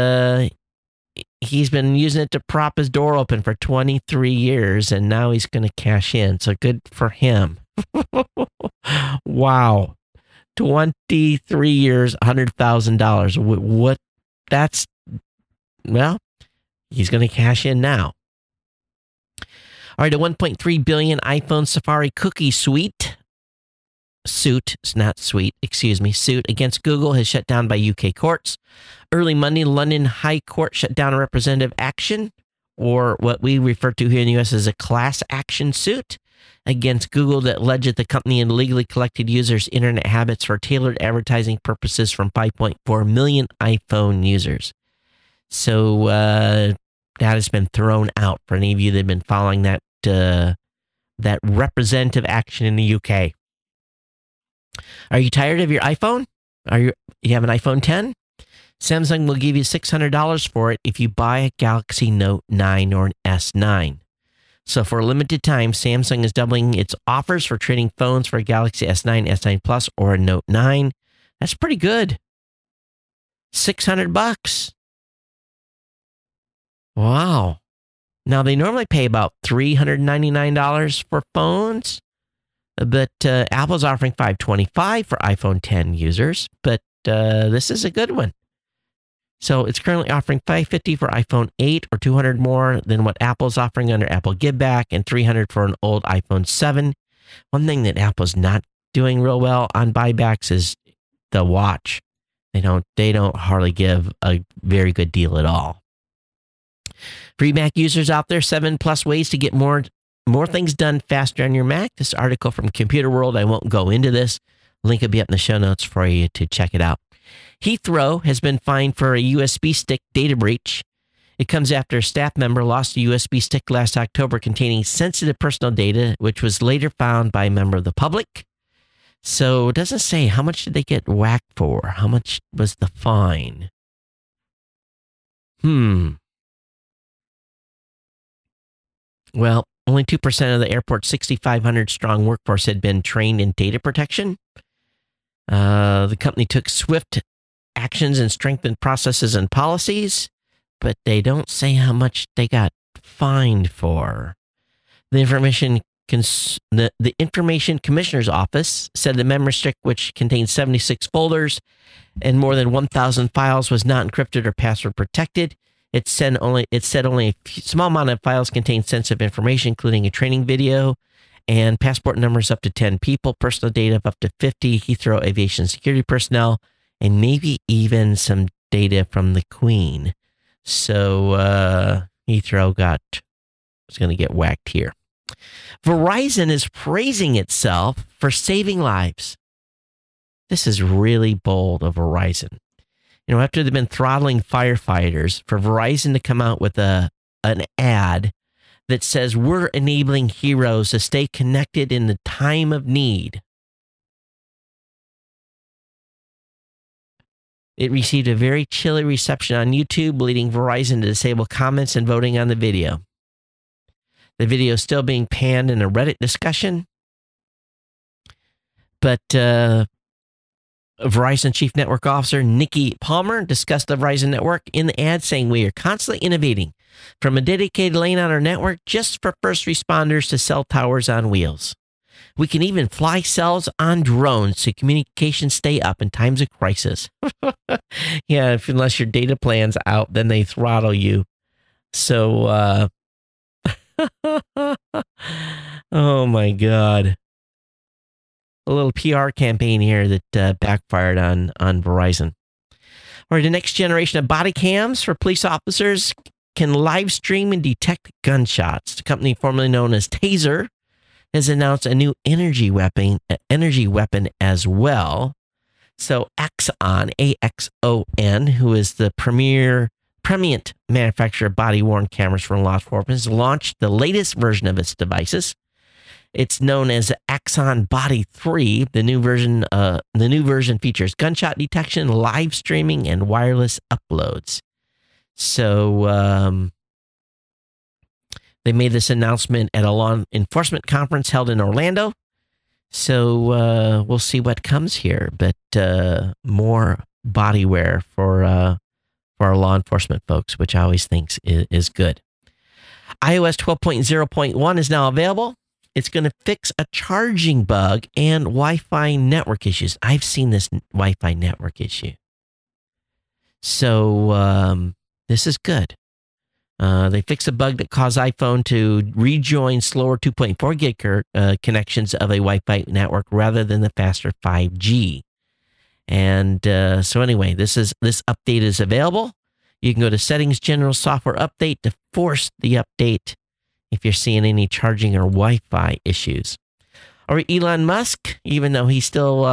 he's been using it to prop his door open for 23 years, and now he's going to cash in. So good for him. Wow. 23 years, $100,000. What? He's going to cash in now. All right, a 1.3 billion iPhone Safari cookie suit against Google has shut down by UK courts. Early Monday, London High Court shut down a representative action, or what we refer to here in the US as a class action suit, against Google that alleged that the company illegally collected users' internet habits for tailored advertising purposes from 5.4 million iPhone users. So that has been thrown out for any of you that have been following that representative action in the UK. Are you tired of your iPhone? You have an iPhone 10? Samsung will give you $600 for it if you buy a Galaxy Note 9 or an S9. So for a limited time, Samsung is doubling its offers for trading phones for a Galaxy S9, S9 Plus, or a Note 9. That's pretty good. $600. Wow. Now, they normally pay about $399 for phones, but Apple's offering $525 for iPhone 10 users, but this is a good one. So it's currently offering $550 for iPhone 8 or $200 more than what Apple's offering under Apple Give Back, and $300 for an old iPhone 7. One thing that Apple's not doing real well on buybacks is the watch. They don't hardly give a very good deal at all. For you Mac users out there, 7+ ways to get more things done faster on your Mac. This article from Computer World, I won't go into this. Link will be up in the show notes for you to check it out. Heathrow has been fined for a USB stick data breach. It comes after a staff member lost a USB stick last October containing sensitive personal data, which was later found by a member of the public. So it doesn't say how much did they get whacked for? How much was the fine? Well, only 2% of the airport's 6,500 strong workforce had been trained in data protection. The company took swift actions and strengthened processes and policies, but they don't say how much they got fined for. The Information Commissioner's Office said the memory stick, which contained 76 folders and more than 1,000 files, was not encrypted or password protected. It said only a small amount of files contained sensitive information, including a training video and passport numbers up to 10 people, personal data of up to 50 Heathrow Aviation security personnel, and maybe even some data from the Queen. So Heathrow was going to get whacked here. Verizon is praising itself for saving lives. This is really bold of Verizon. After they've been throttling firefighters, for Verizon to come out with an ad that says we're enabling heroes to stay connected in the time of need. It received a very chilly reception on YouTube, leading Verizon to disable comments and voting on the video. The video is still being panned in a Reddit discussion, but Verizon Chief Network Officer Nikki Palmer discussed the Verizon network in the ad, saying we are constantly innovating from a dedicated lane on our network just for first responders to cell towers on wheels. We can even fly cells on drones so communications stay up in times of crisis. Yeah, unless your data plan's out, then they throttle you. So, oh my God. A little PR campaign here that backfired on Verizon. All right, the next generation of body cams for police officers can live stream and detect gunshots. The company formerly known as Taser has announced a new energy weapon as well. So Axon, AXON, who is the preeminent manufacturer of body-worn cameras for law enforcement, has launched the latest version of its devices. It's known as Axon Body 3. The new version features gunshot detection, live streaming, and wireless uploads. So they made this announcement at a law enforcement conference held in Orlando. So we'll see what comes here. But more body wear for our law enforcement folks, which I always think is good. iOS 12.0.1 is now available. It's going to fix a charging bug and Wi-Fi network issues. I've seen this Wi-Fi network issue. So this is good. They fixed a bug that caused iPhone to rejoin slower 2.4 gig connections of a Wi-Fi network rather than the faster 5G. And so anyway, this update is available. You can go to Settings, General Software Update to force the update if you're seeing any charging or Wi-Fi issues. Or Elon Musk, even though he's still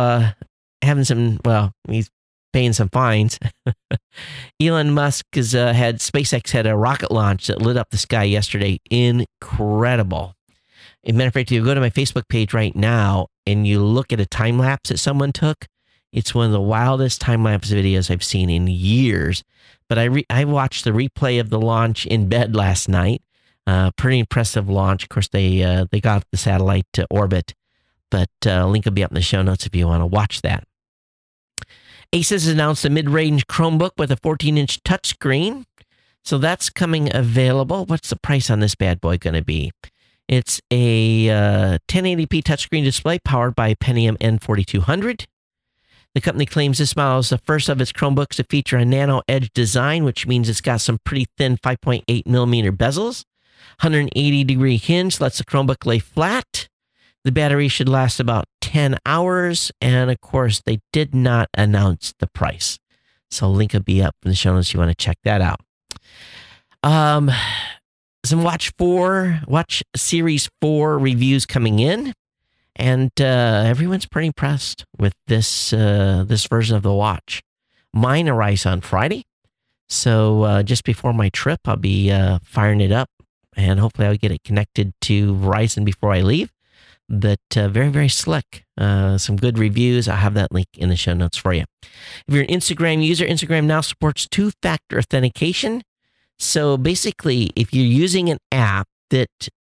he's paying some fines. Elon Musk SpaceX had a rocket launch that lit up the sky yesterday. Incredible. As a matter of fact, if you go to my Facebook page right now and you look at a time lapse that someone took, it's one of the wildest time lapse videos I've seen in years. But I watched the replay of the launch in bed last night. Pretty impressive launch. Of course, they got the satellite to orbit, but link will be up in the show notes if you want to watch that. Asus announced a mid-range Chromebook with a 14-inch touchscreen. So that's coming available. What's the price on this bad boy going to be? It's a 1080p touchscreen display powered by Pentium N4200. The company claims this model is the first of its Chromebooks to feature a nano edge design, which means it's got some pretty thin 5.8 millimeter bezels. 180-degree hinge lets the Chromebook lay flat. The battery should last about 10 hours. And of course, they did not announce the price. So link will be up in the show notes if you want to check that out. Some Watch Series 4 reviews coming in. And everyone's pretty impressed with this version of the watch. Mine arrives on Friday. So just before my trip, I'll be firing it up, and hopefully I'll get it connected to Verizon before I leave. But very, very slick. Some good reviews. I'll have that link in the show notes for you. If you're an Instagram user, Instagram now supports two-factor authentication. So basically, if you're using an app that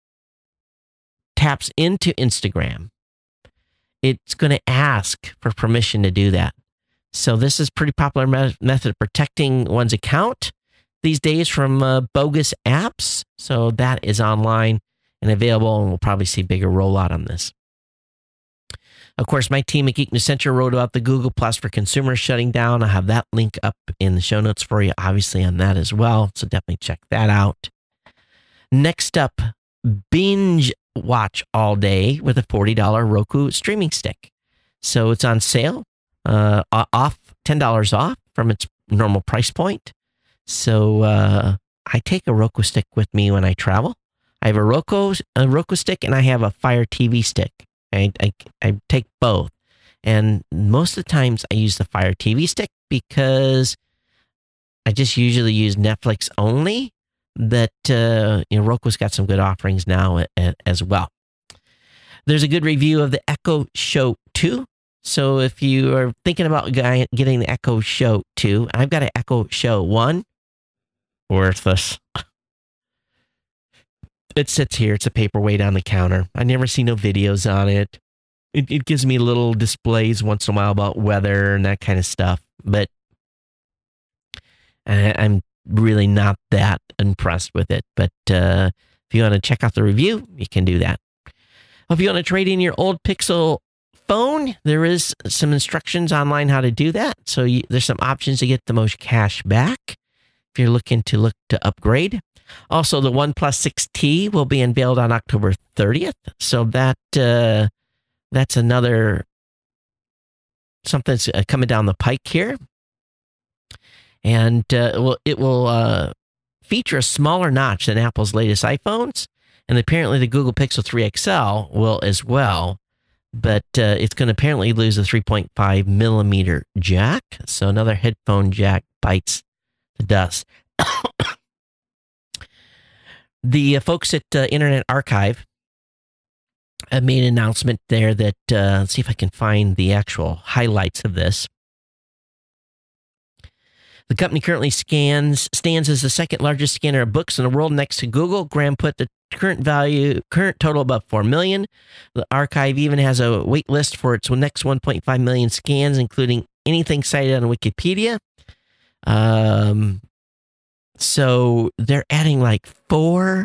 taps into Instagram, it's going to ask for permission to do that. So this is a pretty popular method of protecting one's account these days from bogus apps. So that is online and available, and we'll probably see bigger rollout on this. Of course, my team at Geek News Central wrote about the Google Plus for consumers shutting down. I'll have that link up in the show notes for you, obviously, on that as well. So definitely check that out. Next up, binge watch all day with a $40 Roku streaming stick. So it's on sale, off $10 off from its normal price point. So I take a Roku stick with me when I travel. I have a Roku stick, and I have a Fire TV stick. I take both. And most of the times I use the Fire TV stick because I just usually use Netflix only. But Roku's got some good offerings now as well. There's a good review of the Echo Show 2. So if you are thinking about getting the Echo Show 2, I've got an Echo Show 1. Worthless. It sits here. It's a paperweight on the counter. I never see no videos on it. It gives me little displays once in a while about weather and that kind of stuff. But I'm really not that impressed with it. But if you want to check out the review, you can do that. If you want to trade in your old Pixel phone, there is some instructions online how to do that. So there's some options to get the most cash back if you're looking to upgrade. Also, the OnePlus 6T will be unveiled on October 30th. So that's another something that's coming down the pike here. And it will feature a smaller notch than Apple's latest iPhones. And apparently the Google Pixel 3 XL will as well. But it's going to apparently lose a 3.5 millimeter jack. So another headphone jack bites the dust. The folks at Internet Archive made an announcement there that, let's see if I can find the actual highlights of this. The company currently stands as the second largest scanner of books in the world next to Google. Graham put the current total above 4 million. The archive even has a wait list for its next 1.5 million scans, including anything cited on Wikipedia. So they're adding like 4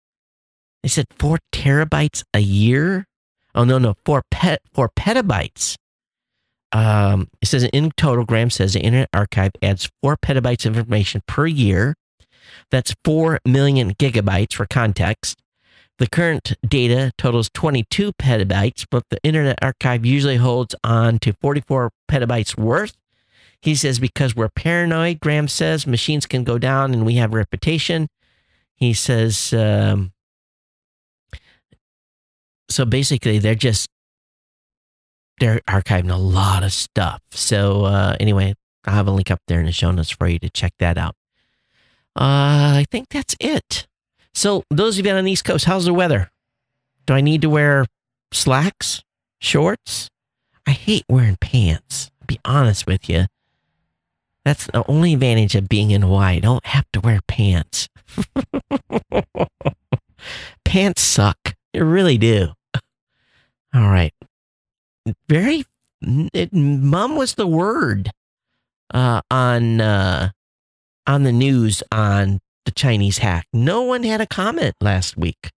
terabytes a year. Oh, no, 4 petabytes. It says in total, Graham says the Internet Archive adds 4 petabytes of information per year. That's 4 million gigabytes for context. The current data totals 22 petabytes, but the Internet Archive usually holds on to 44 petabytes worth. He says, because we're paranoid, Graham says, machines can go down and we have a reputation. He says, so basically they're archiving a lot of stuff. So anyway, I'll have a link up there in the show notes for you to check that out. I think that's it. So those of you on the East Coast, how's the weather? Do I need to wear slacks, shorts? I hate wearing pants, to be honest with you. That's the only advantage of being in Hawaii. I don't have to wear pants. Pants suck. They really do. All right. Mum was the word on the news on the Chinese hack. No one had a comment last week.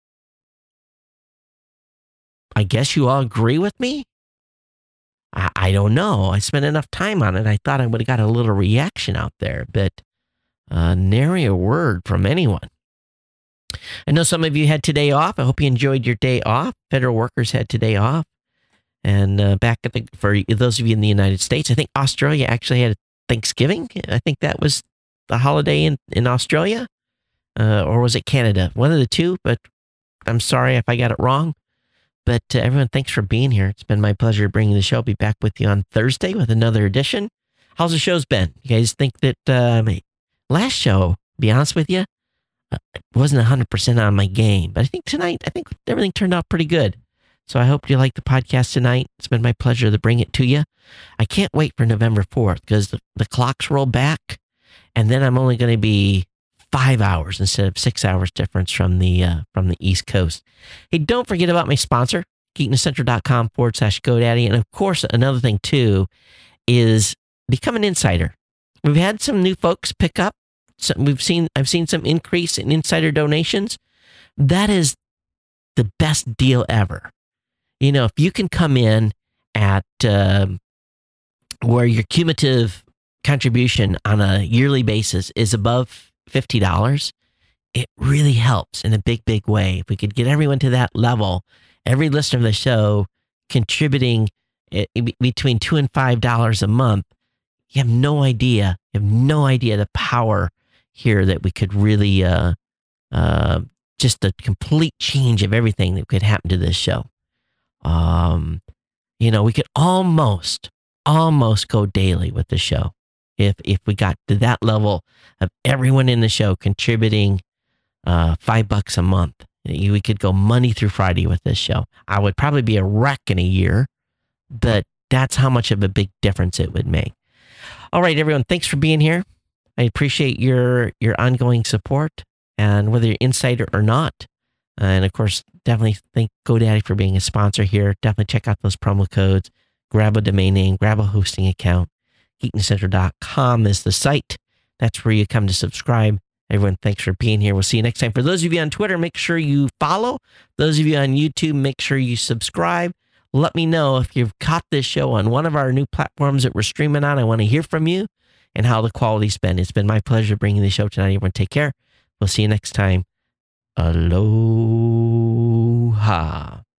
I guess you all agree with me? I don't know. I spent enough time on it. I thought I would have got a little reaction out there, but nary a word from anyone. I know some of you had today off. I hope you enjoyed your day off. Federal workers had today off. And back for those of you in the United States, I think Australia actually had Thanksgiving. I think that was the holiday in Australia. Or was it Canada? One of the two, but I'm sorry if I got it wrong. But everyone, thanks for being here. It's been my pleasure bringing the show. I'll be back with you on Thursday with another edition. How's the show's been? You guys think that last show, to be honest with you, wasn't 100% on my game, but I think tonight, everything turned out pretty good. So I hope you like the podcast tonight. It's been my pleasure to bring it to you. I can't wait for November 4th because the clocks roll back, and then I'm only going to be 5 hours instead of 6 hours difference from the East Coast. Hey, don't forget about my sponsor, geeknesscentral.com/GoDaddy. And of course, another thing too is become an insider. We've had some new folks pick up. I've seen some increase in insider donations. That is the best deal ever. You know, if you can come in at where your cumulative contribution on a yearly basis is above $50, it really helps in a big, big way. If we could get everyone to that level, every listener of the show contributing between $2 and $5 a month, you have no idea the power here that we could really, just a complete change of everything that could happen to this show. You know, we could almost go daily with the show if we got to that level of everyone in the show contributing $5 a month. We could go Monday through Friday with this show. I would probably be a wreck in a year, but that's how much of a big difference it would make. All right, everyone, thanks for being here. I appreciate your ongoing support, and whether you're insider or not. And of course, definitely thank GoDaddy for being a sponsor here. Definitely check out those promo codes. Grab a domain name, grab a hosting account. geeknesscentral.com is the site. That's where you come to subscribe. Everyone, thanks for being here. We'll see you next time. For those of you on Twitter, make sure you follow. Those of you on YouTube, make sure you subscribe. Let me know if you've caught this show on one of our new platforms that we're streaming on. I want to hear from you and how the quality's been. It's been my pleasure bringing the show tonight. Everyone, take care. We'll see you next time. Aloha.